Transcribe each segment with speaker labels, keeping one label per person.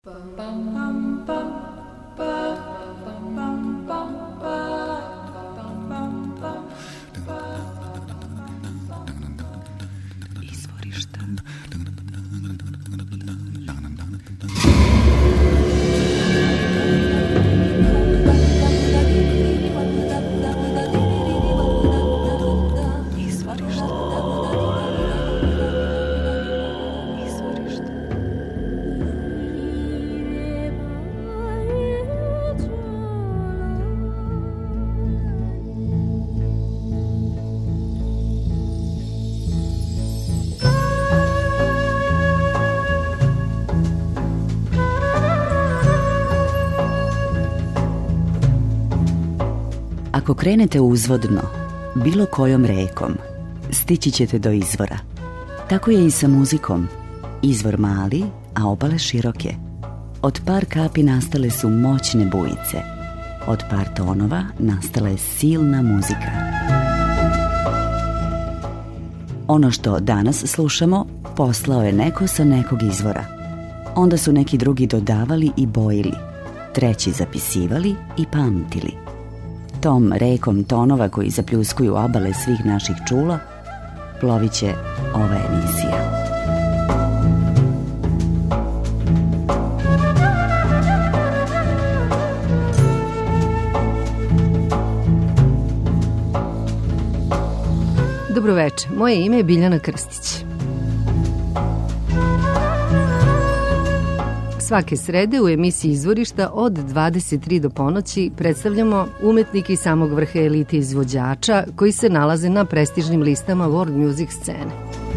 Speaker 1: Ako krenete uzvodno, bilo kojom rekom, stići ćete do izvora. Tako je i sa muzikom. Izvor mali, a obale široke. Od par kapi nastale su moćne bujice. Od par tonova nastala je silna muzika. Ono što danas slušamo poslao je neko sa nekog izvora. Onda su neki drugi dodavali i bojili, treći zapisivali i pamtili. Tom rekom tonova koji zapljuskuju obale svih naših čula plovit će ova emisija.
Speaker 2: Dobroveče, moje ime je Biljana Krstić. Svake srede u emisiji Izvorišta od 23 do ponoći predstavljamo umetnike iz samog vrha elite izvođača koji se nalaze na prestižnim listama world music scene.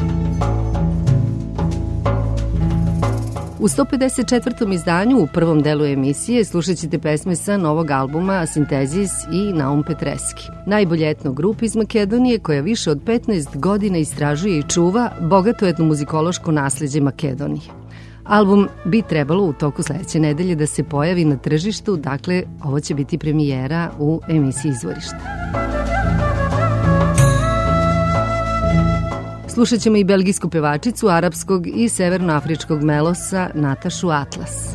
Speaker 2: U 154. izdanju u prvom delu emisije slušat ćete pesme sa novog albuma Sintezis i Naum Petreski, najbolje etno grupa iz Makedonije koja više od 15 godina istražuje i čuva bogato etnomuzikološko nasleđe Makedonije. Album bi trebalo u toku sledeće nedelje da se pojavi na tržištu, dakle ovo će biti premijera u emisiji Izvorišta. Slušat ćemo i belgijsku pevačicu arapskog i severnoafričkog melosa Natašu Atlas.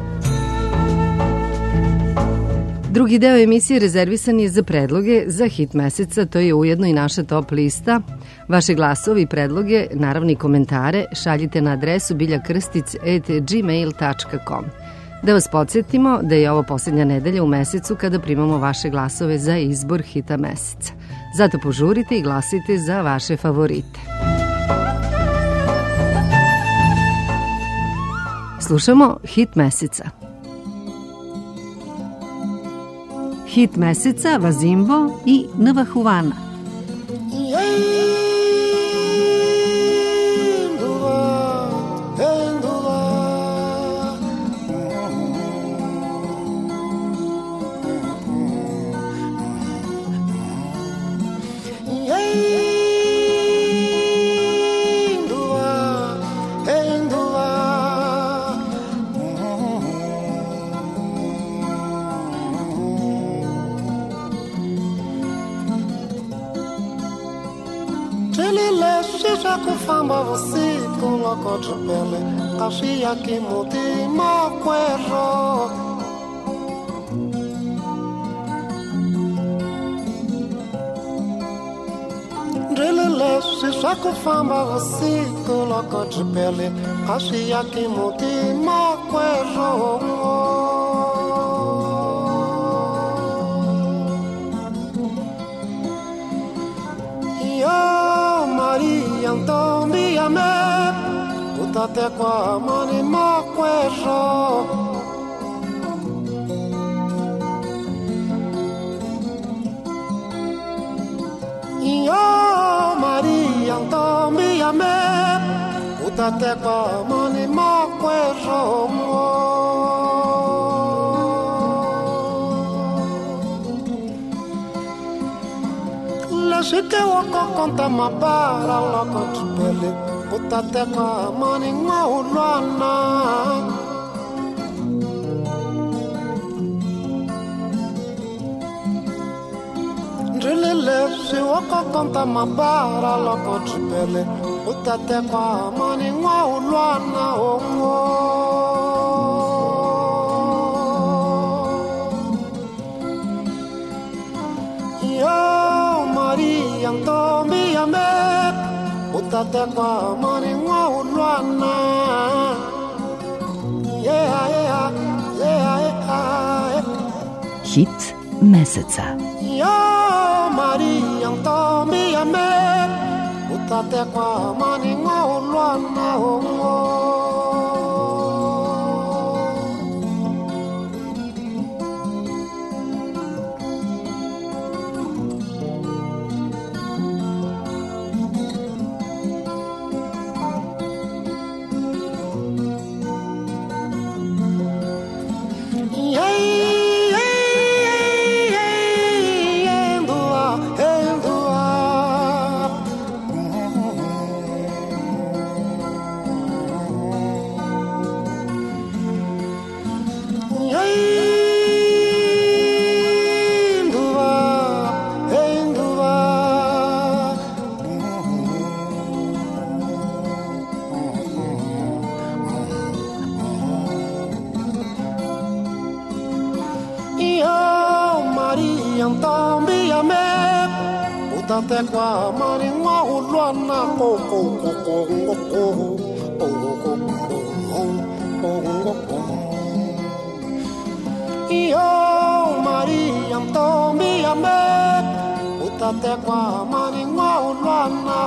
Speaker 2: Drugi deo emisije rezervisan je za predloge za hit meseca, to je ujedno i naša top lista. Vaše glasovi i predloge, naravno i komentare, šaljite na adresu biljakrstic@gmail.com. Da vas podsjetimo da je ovo posljednja nedelja u mesecu kada primamo vaše glasove za izbor hita meseca. Zato požurite i glasite za vaše favorite. Slušamo hit meseca. Hit meseca Vazimbo i Nvahuvana.
Speaker 3: Famba você com loco de pele, caxia que mude maquero. Drelele se saco famba você com loco de pele, caxia que mude maquero. Então me amei, utate kwa mani maquero. Maria, então me amei, utate kwa mani maquero. Shike wako konta mabara loko tupele utate kwa mani maulwana Ndrilele shi wako konta mabara loko tupele utate kwa mani maulwana utate kwa mani ngwa ulwana. Yeah, yeah, yeah, yeah.
Speaker 1: Hit meseca.
Speaker 3: Yo Maria Antonia me utate kwa mani ngwa ulwana. Utate kwa mani ngwa ulwana ko ko ko ko ko ko. Yo Maria Antonia me utate kwa mani ngwa ulwana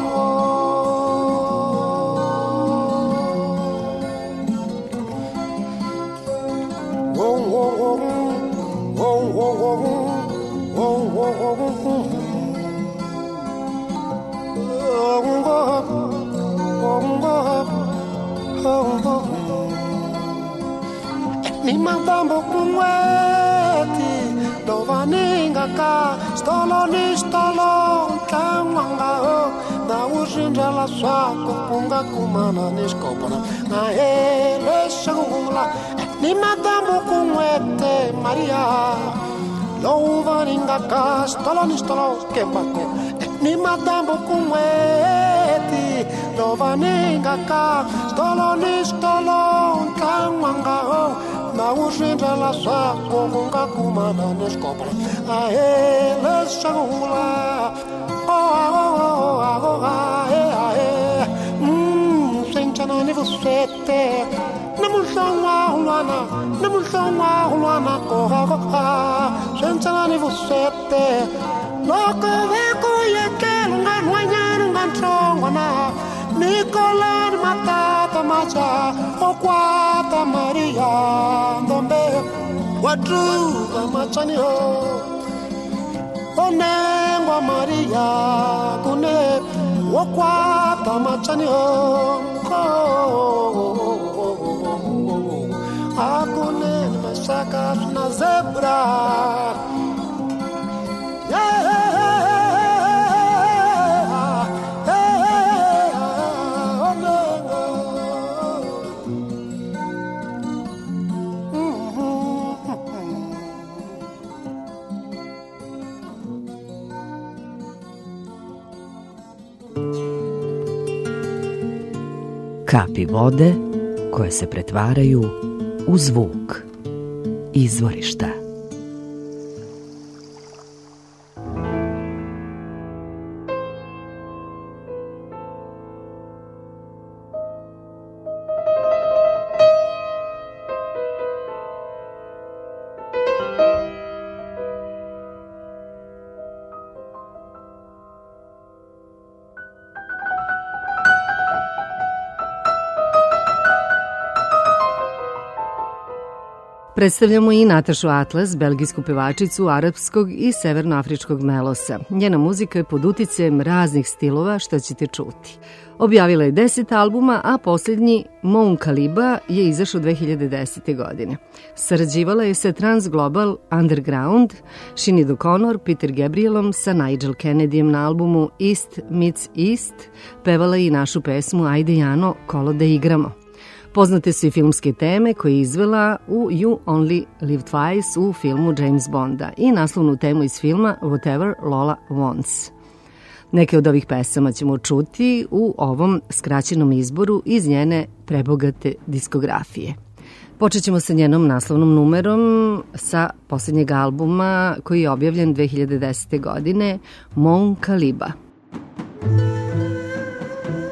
Speaker 3: Ni mandambo kumweti dovaninga ka stolo ni stolo kamanga ho na ushinja la swako punga kumana ni skopana na hele shangula ni mandambo kumwete Maria dovaninga ka stolo ni stolo kembako ni mandambo kumweti dovaninga ka stolo ni stolo kamanga ho na ushinja la swako kunga kumana neskopala ahele shangula senchana ni vusete namushangwa hulwana koha senchana ni vusete loko veko yekelu nganwanyanu ngantongwana Nicola matata macha okwata Maria ndombe wadruga machani ho onengwa Maria kune okwata machani ho akune masaka na zebra
Speaker 1: Kapi vode koje se pretvaraju u zvuk izvorišta.
Speaker 2: Predstavljamo i Natašu Atlas, belgijsku pevačicu arapskog i severnoafričkog melosa. Njena muzika je pod uticajem raznih stilova, što ćete čuti. Objavila je 10 albuma, a posljednji Mon Kaliba je izašao 2010. godine. Sarađivala je sa Transglobal Underground, Sinead O'Connor, Peter Gabrielom, sa Nigel Kennedyjem na albumu East Meets East, pevala i našu pesmu Ajde Jano, kolo da igramo. Poznate su i filmske teme koje je izvela u You Only Live Twice u filmu James Bonda i naslovnu temu iz filma Whatever Lola Wants. Neke od ovih pesama ćemo čuti u ovom skraćenom izboru iz njene prebogate diskografije. Počet ćemo sa njenom naslovnom numerom sa posljednjeg albuma koji je objavljen 2010. godine, Mon Kaliba.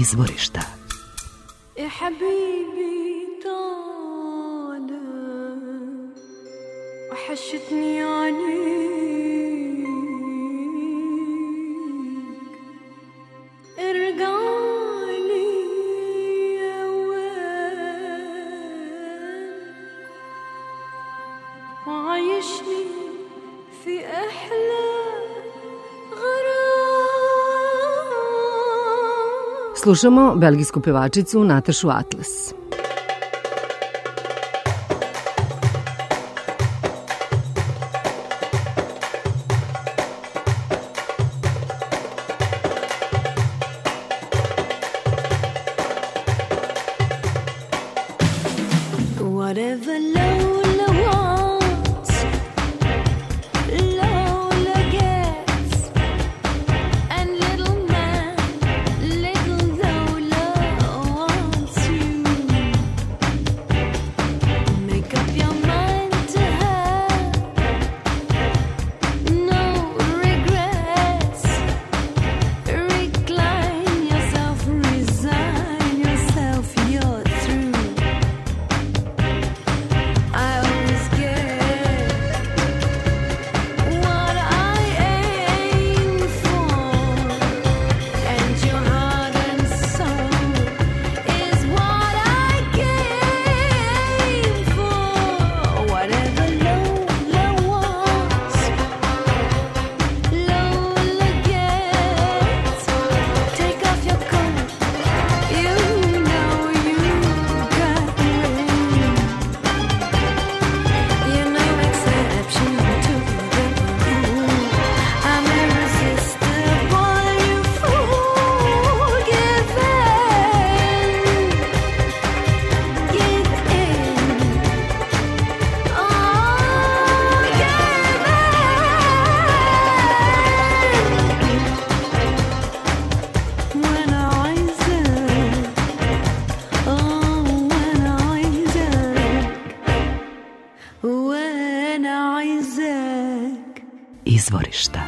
Speaker 1: izvorišta.
Speaker 4: وحشتني عينيك ارجعلي يا وين وعايشني في أحلى غرام.
Speaker 2: Slušamo belgijsku pevačicu Natašu Atlas.
Speaker 4: Whatever Lola wants, Lola gets. And little man, little Lola wants you. Make up your mind to have no regrets. Recline yourself, resign yourself, you're through. I always get what I aim for, and your heart and soul is what I came for. Whatever Lola wants, Lola gets. Take off your coat, you know you got rain. You're no exception to the rule. I'm irresistible, you fool. Give in, give in. Oh, give in. When Isaac, oh, when Isaac.
Speaker 1: Izvorišta.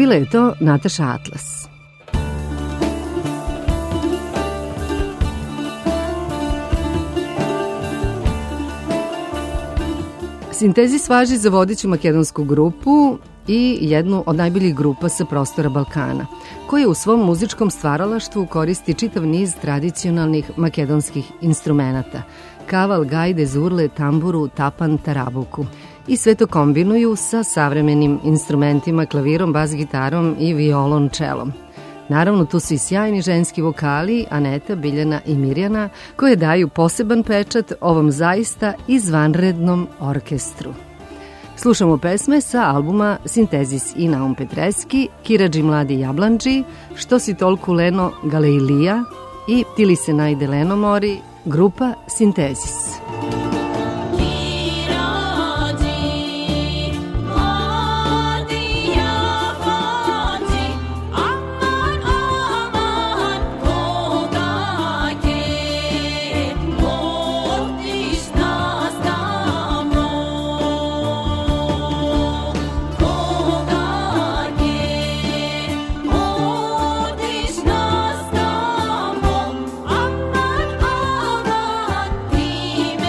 Speaker 2: Bila je to Nataša Atlas. Sintezis važi za vodeću makedonsku grupu i jednu od najboljih grupa sa prostora Balkana, koja u svom muzičkom stvaralaštvu koristi čitav niz tradicionalnih makedonskih instrumenata: kaval, gajde, zurle, tamburu, tapan, tarabuku. I sve to kombinuju sa savremenim instrumentima, klavirom, bas-gitarom i violončelom. Naravno, tu su i sjajni ženski vokali, Aneta, Biljana i Mirjana, koje daju poseban pečat ovom zaista izvanrednom orkestru. Slušamo pesme sa albuma Sintezis i Naum Petreski, Kiradži mladi jablanđi, Što si tolku leno Galejlija i Tili se najde leno mori, grupa Sintezis.
Speaker 4: Time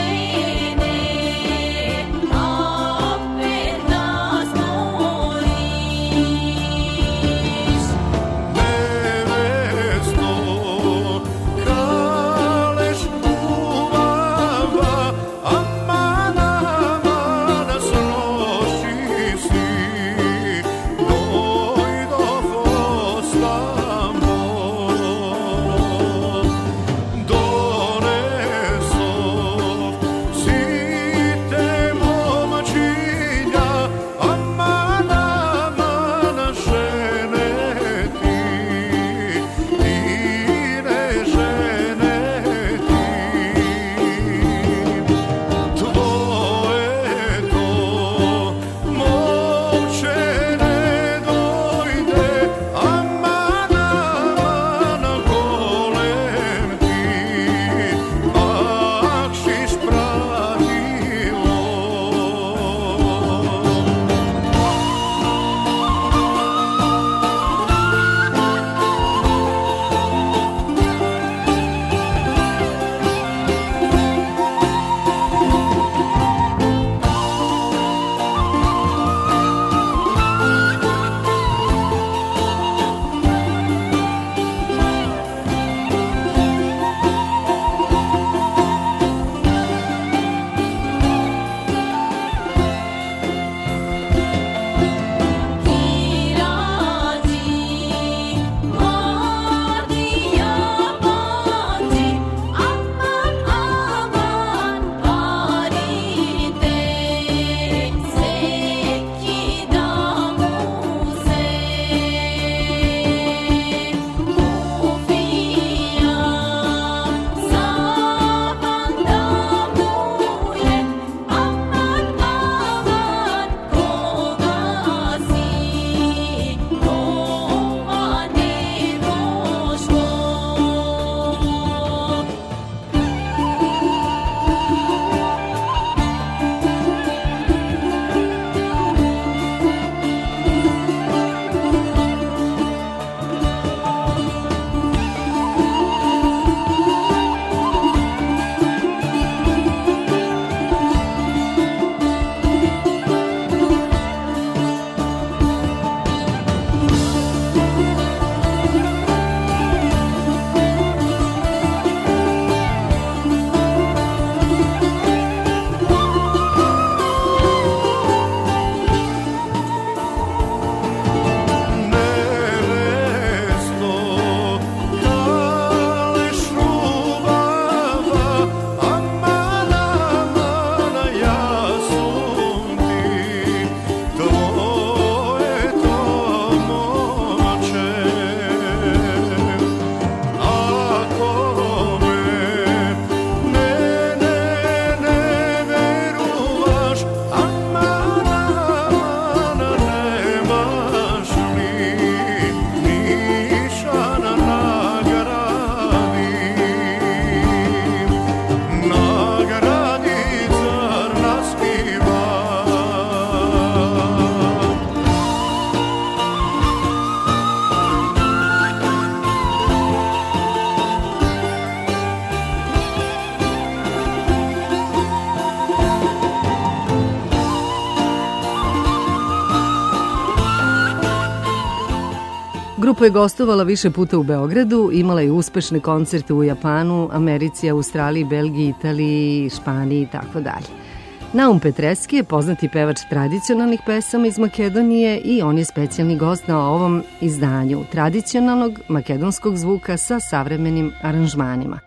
Speaker 2: Grupa je gostovala više puta u Beogradu, imala je uspešne koncerte u Japanu, Americi, Australiji, Belgiji, Italiji, Španiji i tako dalje. Naum Petreski je poznati pevač tradicionalnih pesama iz Makedonije i on je specijalni gost na ovom izdanju tradicionalnog makedonskog zvuka sa savremenim aranžmanima.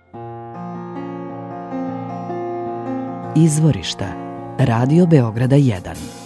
Speaker 5: Izvorišta Radio Beograda 1.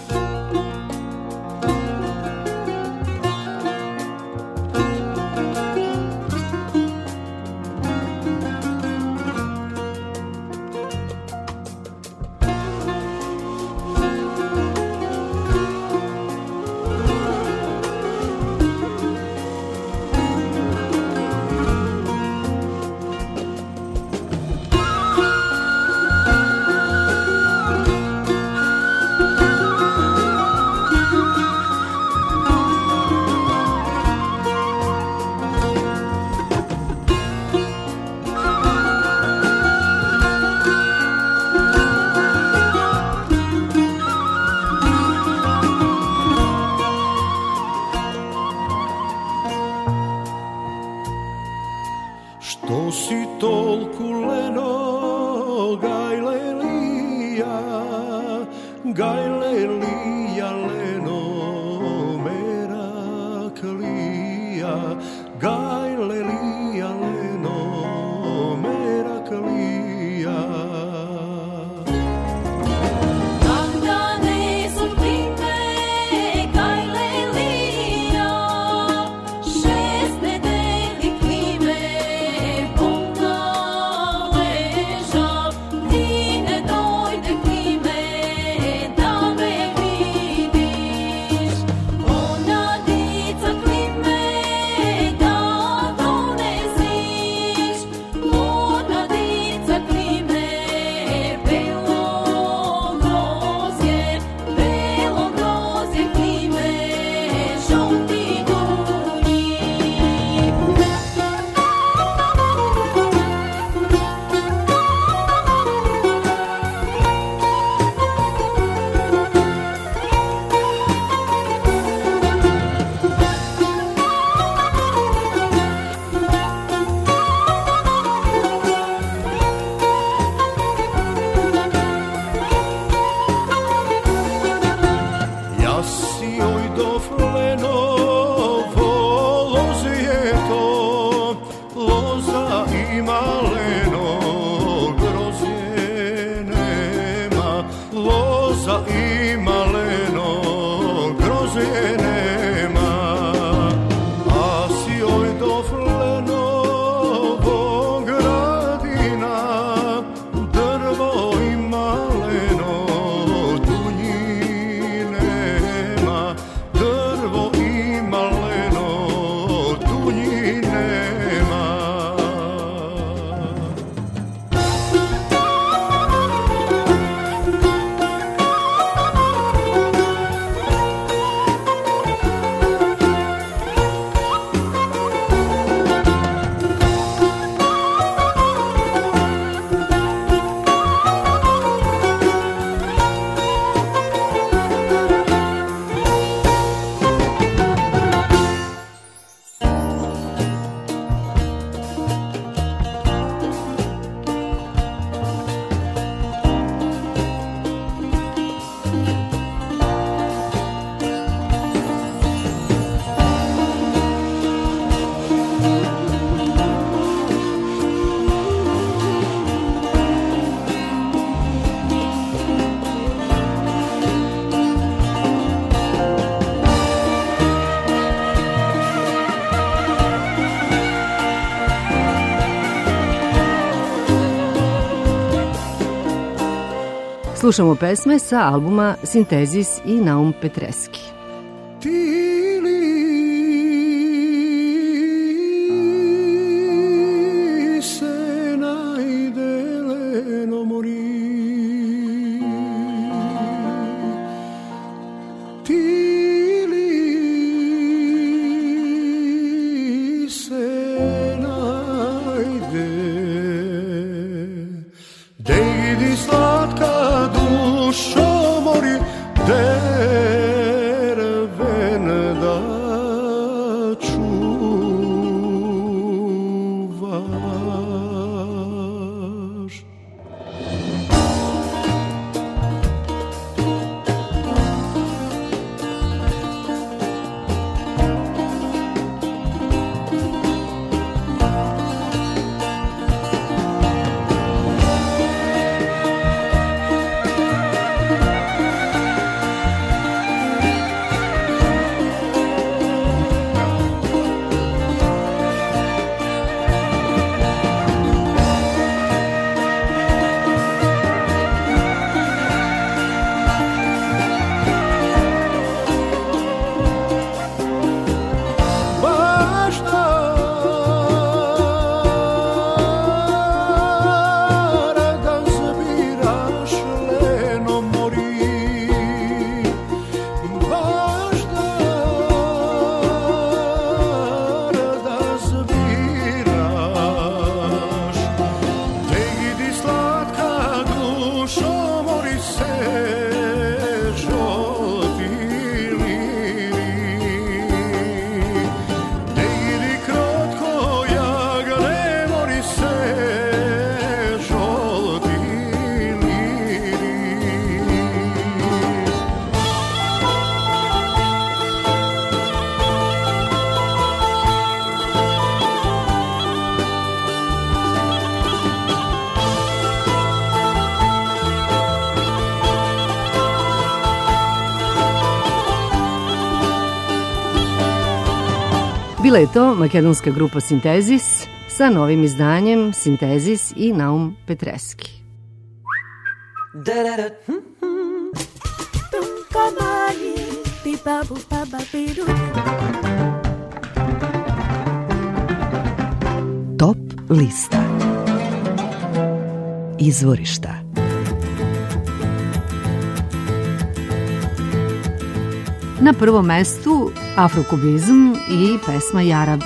Speaker 2: Slušamo pesme sa albuma Sintezis i Naum Petreski.
Speaker 3: Slatka dušo mori, derven
Speaker 2: Bila je to makedonska grupa Sintezis sa novim izdanjem Sintezis i Naum Petreski.
Speaker 5: Top lista. Izvorišta.
Speaker 2: Na prvom mestu afrokubizam i pesma Jarabi.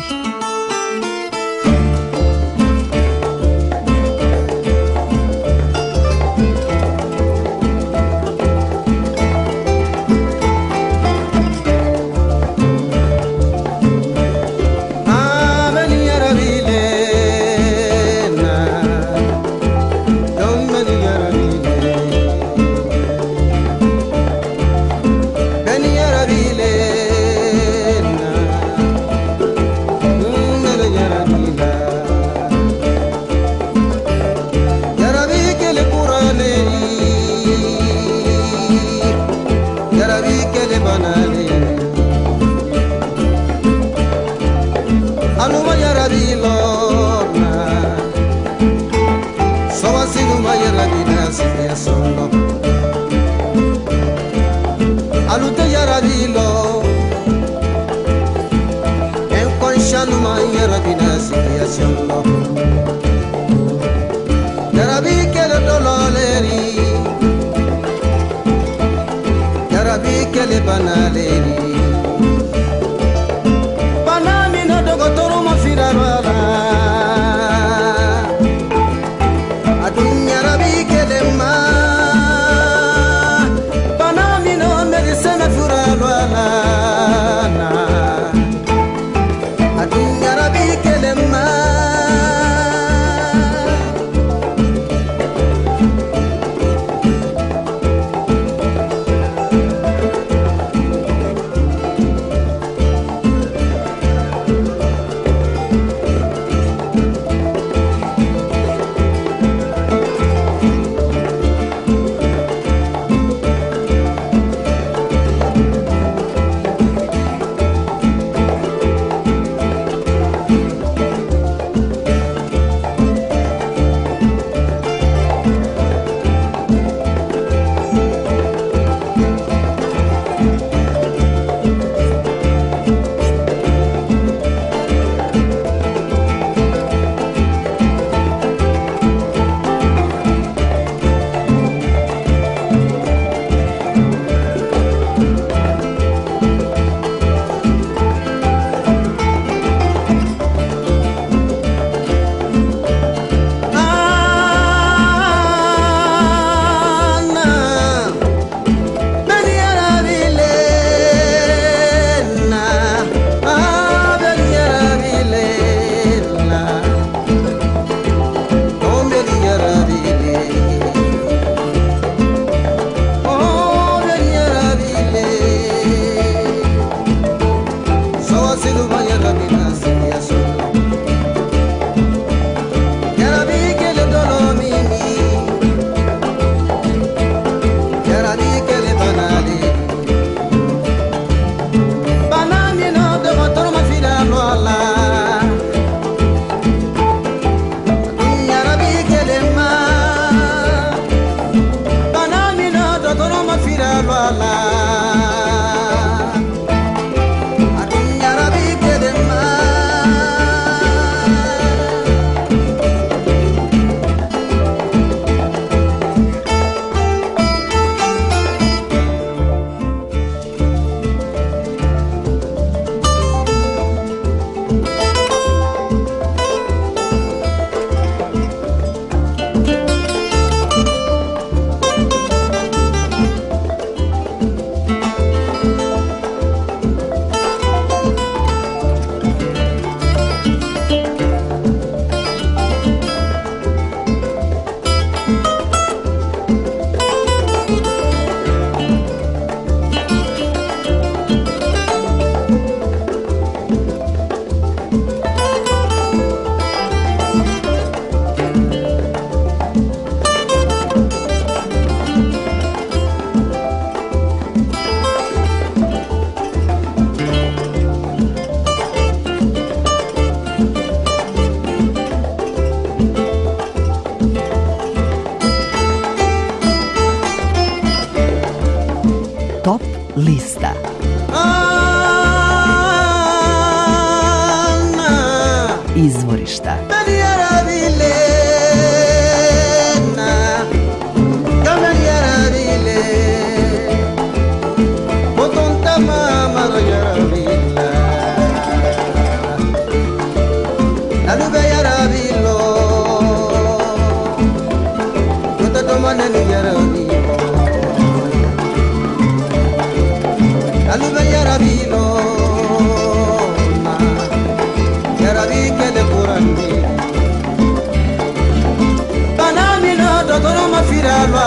Speaker 6: Adun yarabi kedema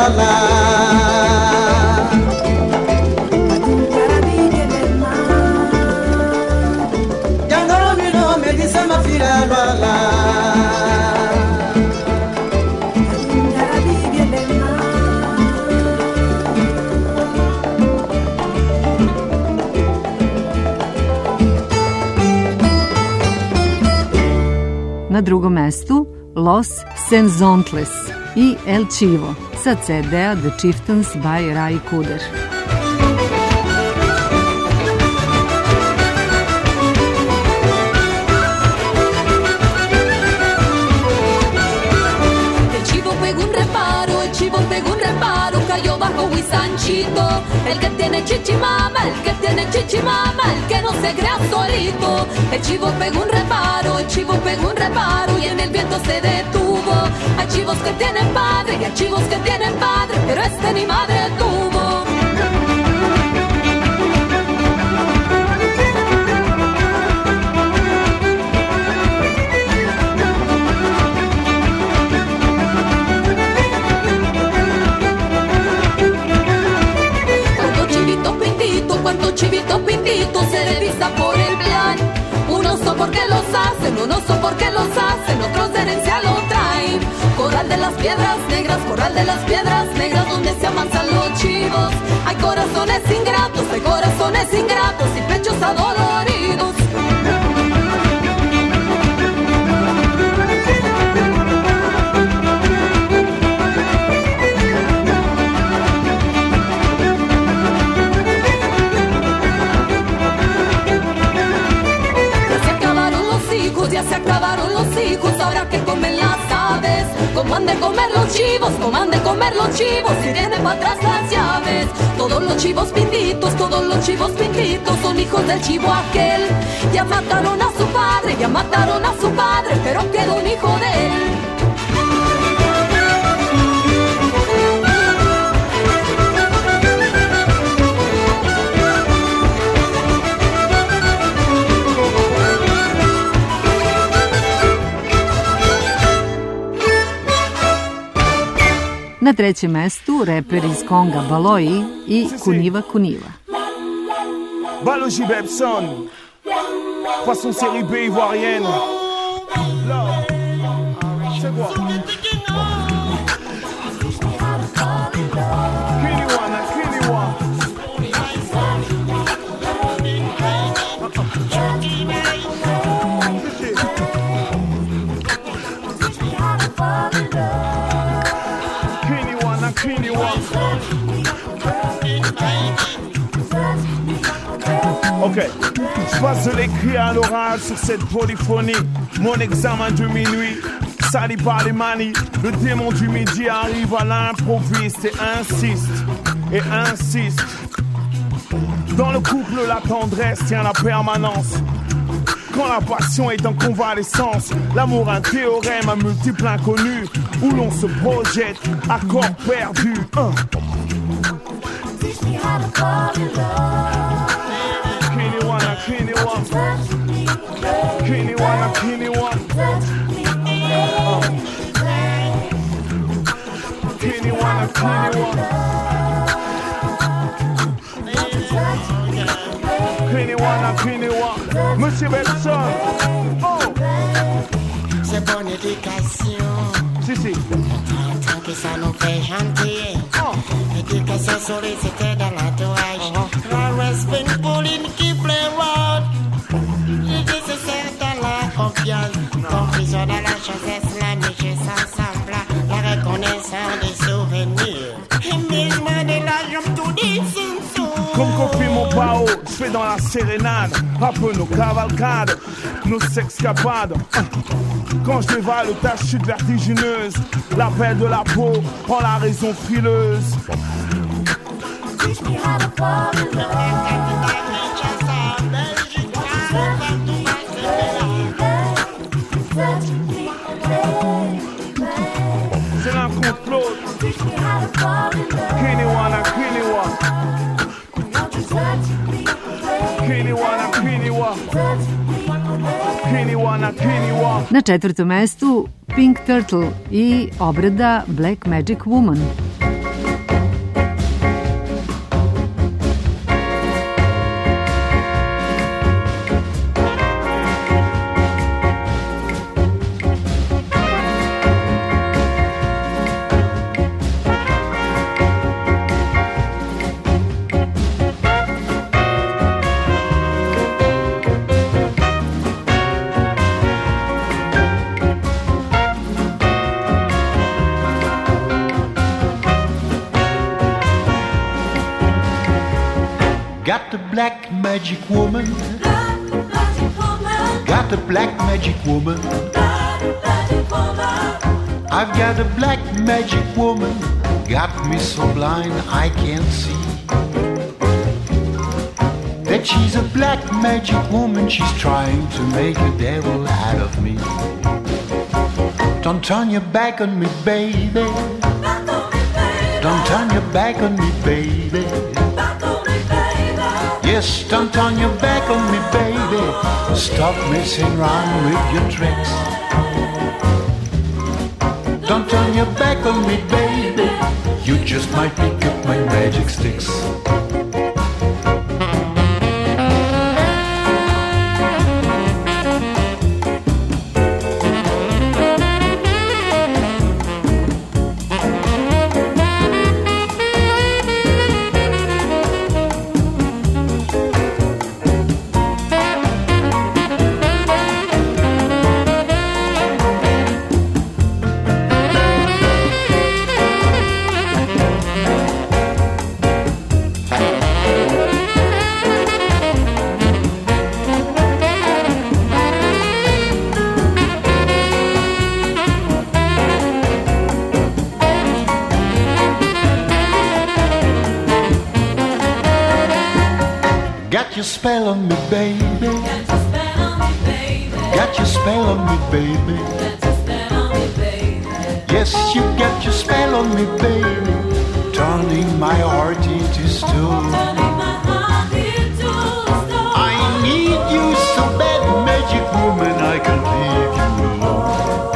Speaker 6: la. Yangoro mino me dice ma fila la.
Speaker 2: Na drugom mestu Los Senzontles i El Chivo sa CD-a The Chieftains by Ray Cooder.
Speaker 4: Cayó bajo Huizanchito, el que tiene chichimama, el que tiene chichimama, el que no se crea solito. El chivo pegó un reparo, el chivo pegó un reparo y en el viento se detuvo. Hay chivos que tienen padre y hay chivos que tienen padre, pero este ni madre tuvo. Cuando chivito pindito se revisa por el plan. Unos son porque los hacen, unos son porque los hacen, otros de herencia lo traen. Corral de las piedras negras, corral de las piedras negras, donde se amansan los chivos. Hay corazones ingratos y pechos adoloridos. Ya se acabaron los hijos, ahora que comen las aves. Como han de comer los chivos, como han de comer los chivos, si tienen para atrás las llaves. Todos los chivos pintitos son hijos del chivo aquel. Ya mataron a su padre, pero quedó un hijo de él.
Speaker 2: Na trećem mestu reper iz Konga Baloi i Kuniva Kuniva.
Speaker 7: Balogi Bebson, poisson série B ivoirienne. C'est quoi? Kiniwana, Kiniwa. Ok, je passe l'écrit à l'oral sur cette polyphonie. Mon examen de minuit, sali par les manies. Le démon du midi arrive à l'improviste et insiste. Dans le couple, la tendresse tient la permanence. Quand la passion est en convalescence, l'amour un théorème à multiples inconnus, où l'on se projette à corps perdu. Monsieur Belson,
Speaker 8: c'est bonne éducation.
Speaker 7: Si.
Speaker 8: Tant que ça nous fait gentil. Éducation sollicitée dans l'entourage. Le respect pour une qui plaît road. Nécessaire dans la confiance. Confusion dans la chassesse, l'amitié ensemble. La reconnaissance des souvenirs. Et mille mains de la jambe tout dit.
Speaker 7: Comme copie mon pao, je fais dans la sérénade. Un peu nos cavalcades, nos sexcapades. Quand je dévale ta chute vertigineuse, l'appel de la peau prend la raison frileuse. C'est l'un contre l'autre. Kiniwana, Kiniwa. Kiniwana, Kiniwa. Kiniwana, Kiniwa.
Speaker 2: Na četvrtom mestu Pink Turtle i obrada Black Magic Woman.
Speaker 9: Got the black magic woman. Got the black magic woman. I've got a black magic woman. Got me so blind I can't see that she's a black magic woman. She's trying to make a devil out of me. Don't turn your back on me, baby. Don't turn your back on me, baby. Yes, don't turn your back on me, baby. Stop messing around with your tricks. Don't turn your back on me, baby. You just might pick up my magic sticks. Got your spell on me, baby. Got your spell on me, baby. Yes, you got your spell on me, baby. Turning my heart into stone. I need you so bad, magic woman, I can't leave you alone.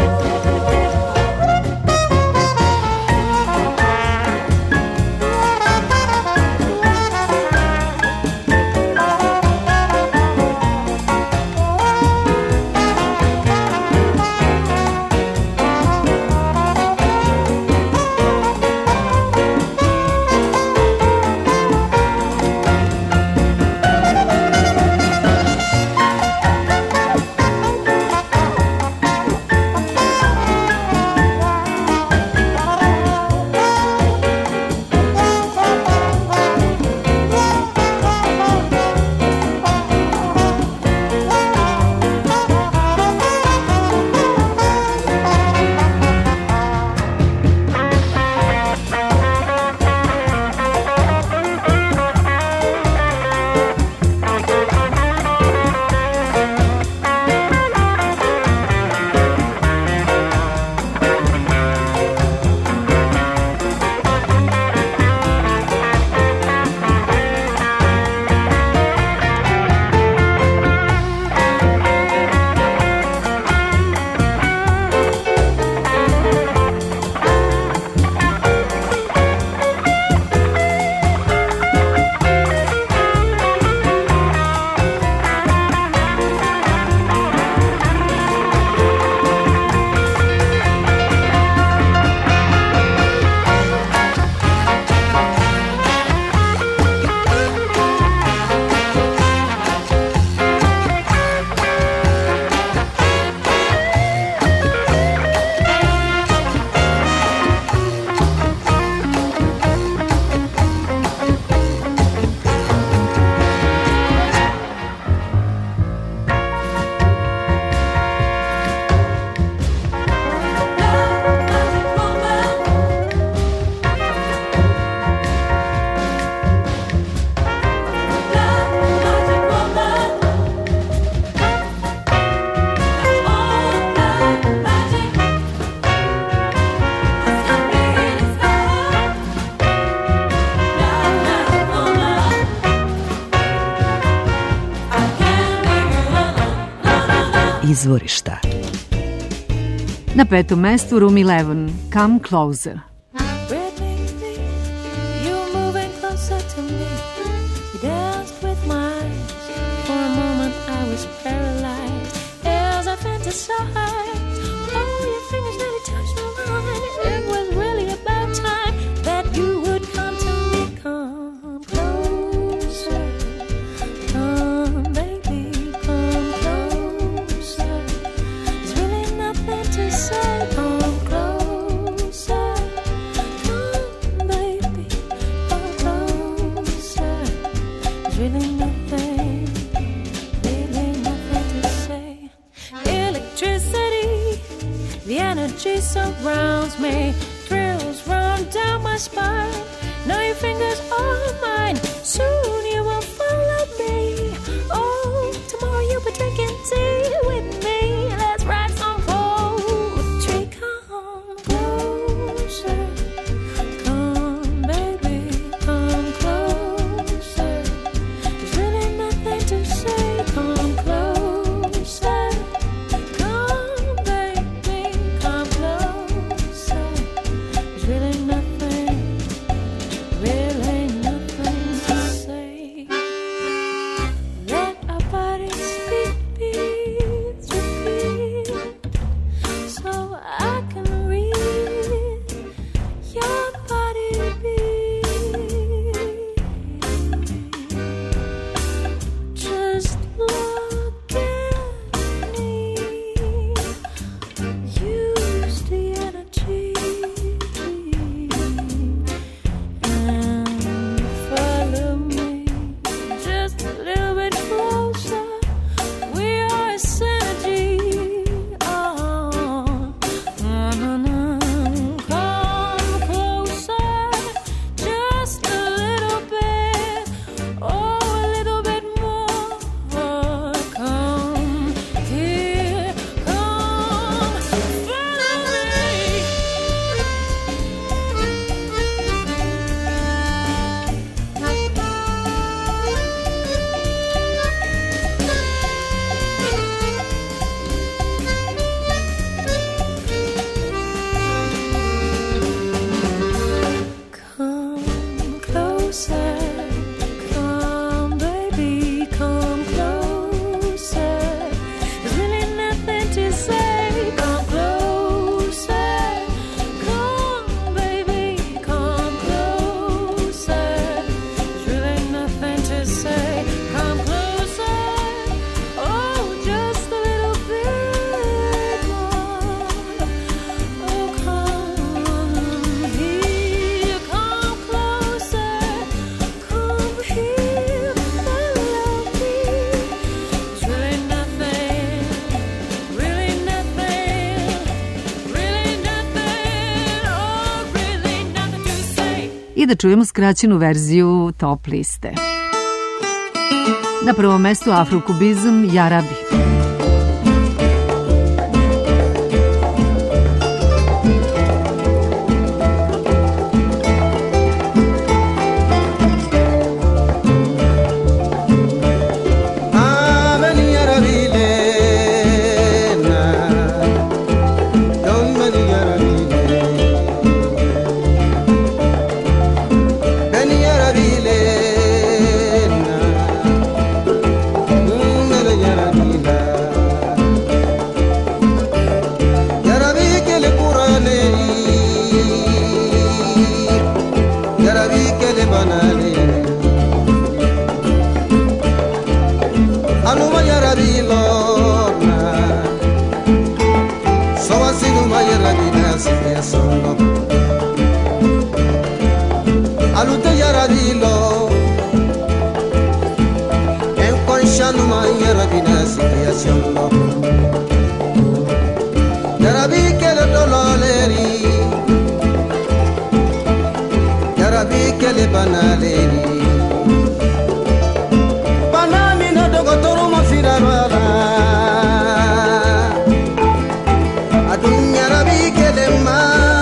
Speaker 5: Izvorišta.
Speaker 2: Na 5. mestu Room 11, Come Closer.
Speaker 10: Really energy surrounds me. Thrills run down my spine. Now your fingers are mine. Soon you will follow me. Oh, tomorrow you'll be drinking tea with me. Let's write some poetry. Come closer. Come, baby, come closer. There's really nothing to say. Come closer. Come, baby, come closer. There's really nothing to say. Let our bodies beat, repeat, so I can read your body beat. Just look at me. Use the energy and follow me just a little bit closer. We are a synergy. Oh, come closer, just a little bit. Oh, a little bit more. Come here, come follow me. Come closer, come baby, come closer. There's really nothing to say. Come closer, come baby, come closer. There's really nothing to say. Come closer, oh, just a little bit more. Oh, come here, come closer, come here, follow me. There's really nothing, really nothing, really nothing, oh, really nothing to say.
Speaker 2: I da čujemo skraćenu verziju top liste. Na prvom mestu afrokubizam Jarabi.
Speaker 6: Alute yaradilo en conchano ma yarabina situación yarabi que le dololeri yarabi que le banaleri banamina dogotoro ma firarala adun yarabi que le ma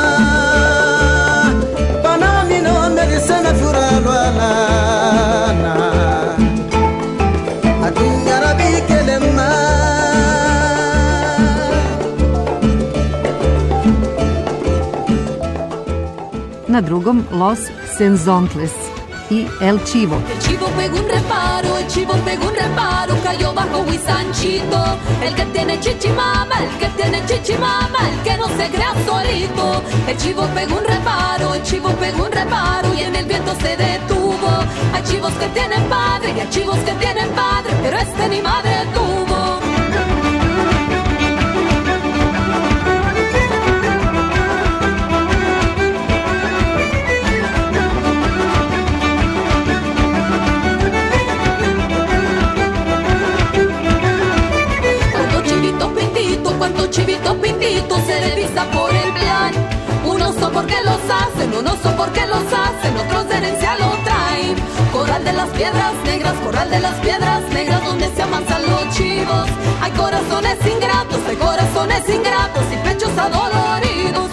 Speaker 2: Na drugom Los Senzontles y El Chivo.
Speaker 4: El chivo pegó un reparo, el chivo pegó un reparo, cayó bajo Huizanchito. El que tiene chichimama, el que tiene chichimama, el que no se crea solito. El chivo pegó un reparo, el chivo pegó un reparo y en el viento se detuvo. Hay chivos que tienen padre y hay chivos que tienen padre, pero este ni madre tuvo. Cuando chivito pindito se revisa por qué los hacen, unos son porque los hacen, otros de herencia lo traen. Corral de las piedras negras, corral de las piedras negras, donde se amansan los chivos. Hay corazones ingratos y pechos adoloridos.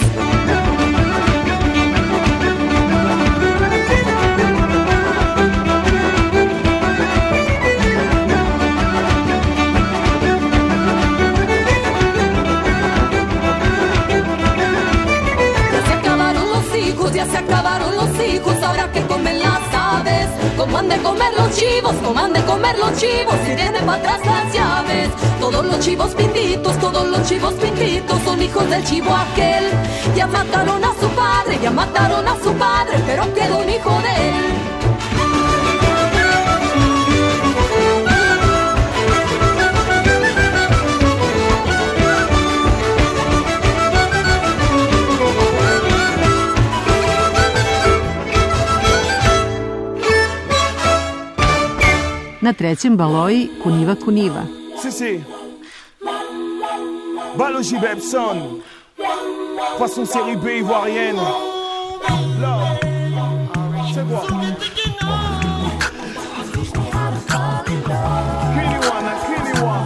Speaker 4: Ya se acabaron los hijos, ahora que comen las aves. Como han de comer los chivos, como han de comer los chivos, y tienen para atrás las llaves. Todos los chivos pintitos son hijos del chivo aquel. Ya mataron a su padre, pero quedó un hijo de él.
Speaker 2: Na trećem baloji Kuniva Kuniva.
Speaker 7: Si. Baloji Bebson. Poisson série B ivoirienne. Là. C'est quoi? Kiniwa.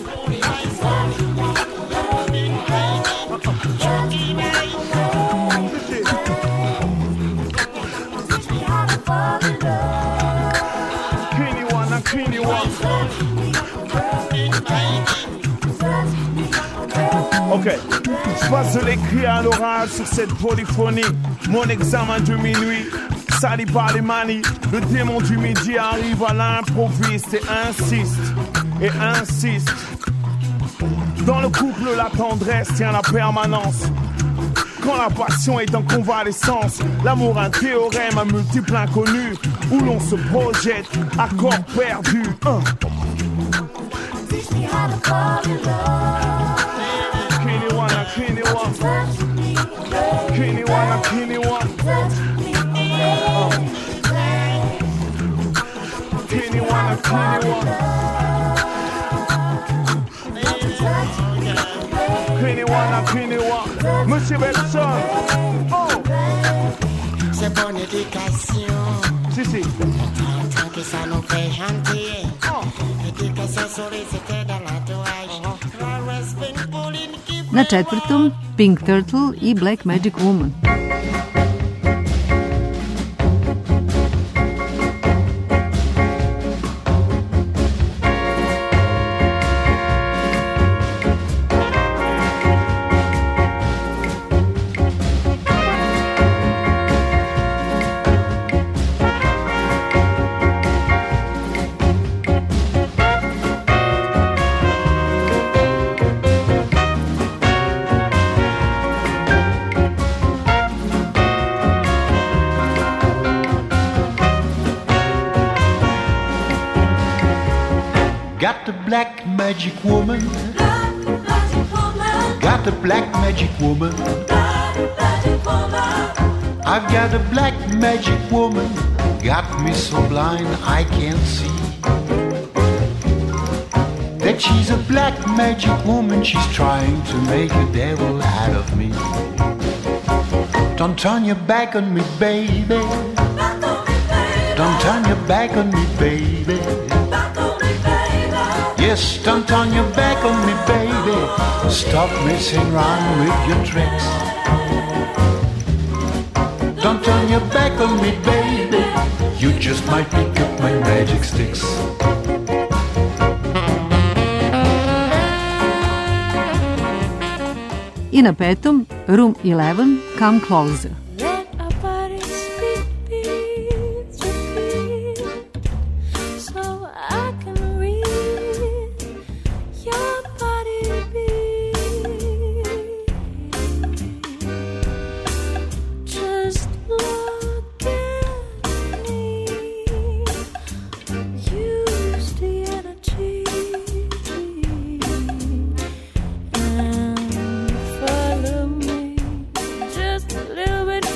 Speaker 7: Ok, je passe de l'écrit à l'oral sur cette polyphonie. Mon examen de minuit, sali par les manies. Le démon du midi arrive à l'improviste et insiste. Dans le couple, la tendresse tient la permanence. Quand la passion est en convalescence, l'amour un théorème à multiples inconnus, où l'on se projette à corps perdu. Monsieur Belson.
Speaker 8: C'est bonne éducation.
Speaker 7: Si.
Speaker 8: Tant que ça nous fait gentil. Éducation sollicitée dans l'entourage.
Speaker 2: Na četvrtom Pink Turtle i Black Magic Woman.
Speaker 9: Got the black magic woman. Got the black magic woman. I've got a black magic woman. Got me so blind I can't see. That she's a black magic woman. She's trying to make a devil out of me. Don't turn your back on me, baby. Don't turn your back on me, baby. Yes, don't turn your back on me, baby. Stop messing around with your tricks. Don't turn your back on me, baby. You just might pick up my magic sticks.
Speaker 2: I na petom Room 11, Come Closer.
Speaker 10: Follow me just a little bit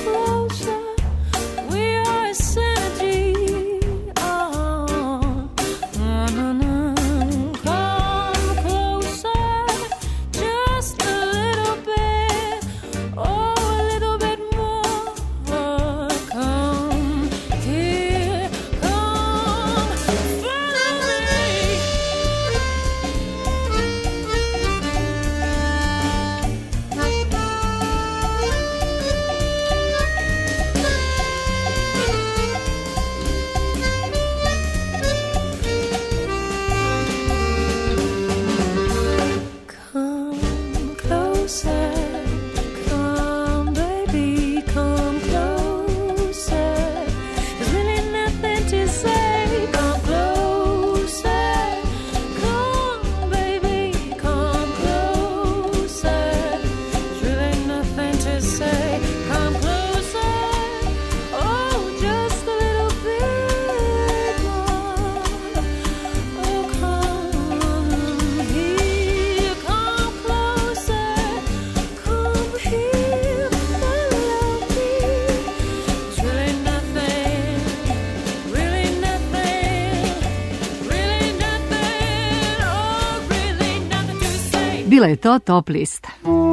Speaker 10: closer. Come, baby, come closer. There's really nothing to say. Come closer. Come, baby, come closer. There's really nothing to say. Come closer. Oh, just a little bit more. Oh, come here. Come closer. Come here. Follow me. There's really nothing. Really nothing. Really nothing. Oh, really nothing to say.
Speaker 2: Bila je to Top lista.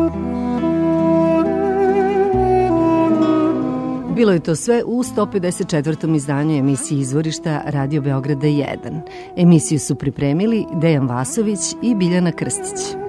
Speaker 2: Bilo je to sve u 154. izdanju emisije Izvorišta Radio Beograda 1. Emisiju su pripremili Dejan Vasović i Biljana Krstić.